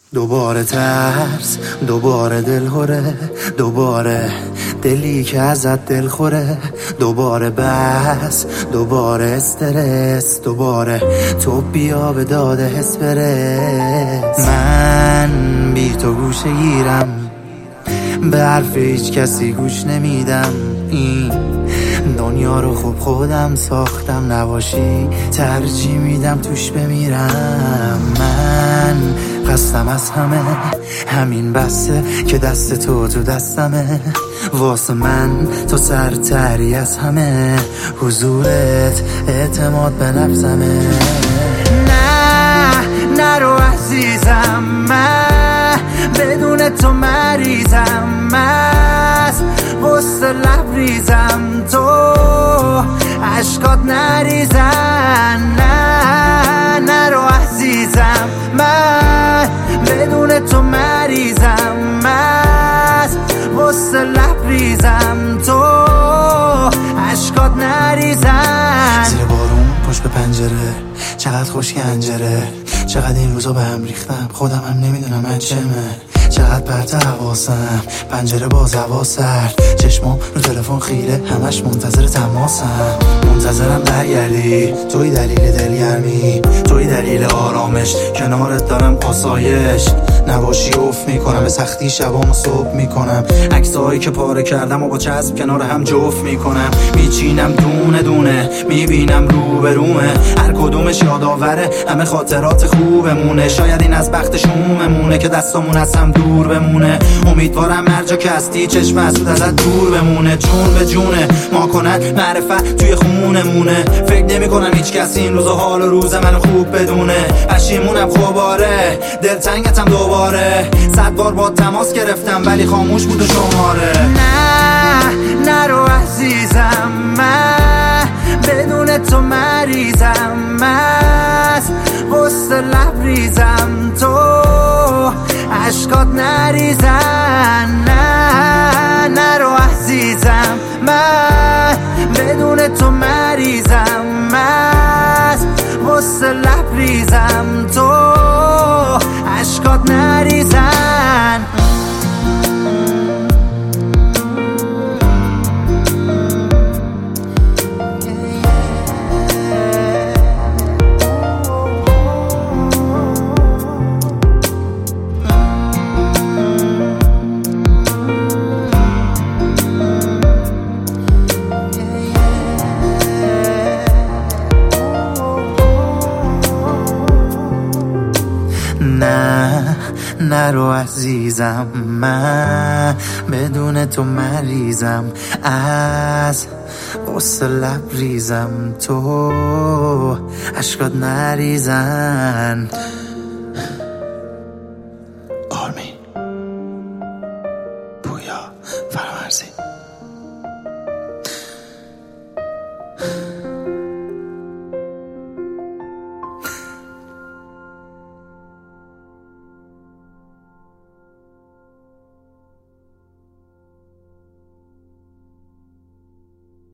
دوباره ترس، دوباره دلهوره، دوباره دلی که ازت دل خوره، دوباره بس، دوباره استرس، دوباره تو بیا به داده حس برس. من بی تو گوشه گیرم، به حرف هیچ کسی گوش نمیدم. این دنیا رو خوب خودم ساختم، نباشی ترجیح میدم توش بمیرم. من قصدم از همه همین بسه که دست تو دستمه، واسه من تو سرتری از همه، حضورت اعتماد به نفسمه. نرو عزیزم، من بدون تو مریضم، مست وسط لبریزم، تو عشقات نریزن. نرو عزیزم، من بدون تو مریضم، مست وسط لبریزم، تو عشقات نریزن. زیر بارون پشت به پنجره، چقدر خوش گنجره، چقدر این روزا به هم ریختم، خودم هم نمیدونم من چمه. چقدر پرت حواسم، پنجره باز هوا سرد، چشمام رو تلفن خیره، همش منتظر تماسم. منتظرم برگردی، توی دلیل دلگرمی، توی دلیل آرامش، کنارت دارم آسایش. نباشی افت میکنم، به سختی شبامو صبح میکنم، عکسایی که پاره کردم و با چسب کنار هم جفت میکنم. میچینم دونه دونه، میبینم رو به رومه، هر کدومش یادآوره همه خاطرات خوبمونه. شاید این از بخت شوممونه که دستامون از هم دور بمونه. امیدوارم هر جا که هستی چشم حسود ازت دور بمونه. جون به جونه ما کنن معرفت توی خونمونه، فکر نمی کنم هیچ کسی این روزا حال و روز منو خوب بدونه. پشیمونم خوباره، دلتنگتم دوباره، 100 بار با تماس گرفتم ولی خاموش بود و شماره. نرو عزیزم، من بدون تو مریضم، مست وسط لبریزم، تو عشقات نریزن. نرو عزیزم، من بدون تو مریضم، مست وسط لبریزم، تو عشقات نریزن. نرو عزیزم، من بدون تو مریضم، از قصه لبریزم، تو عشقات نریزن.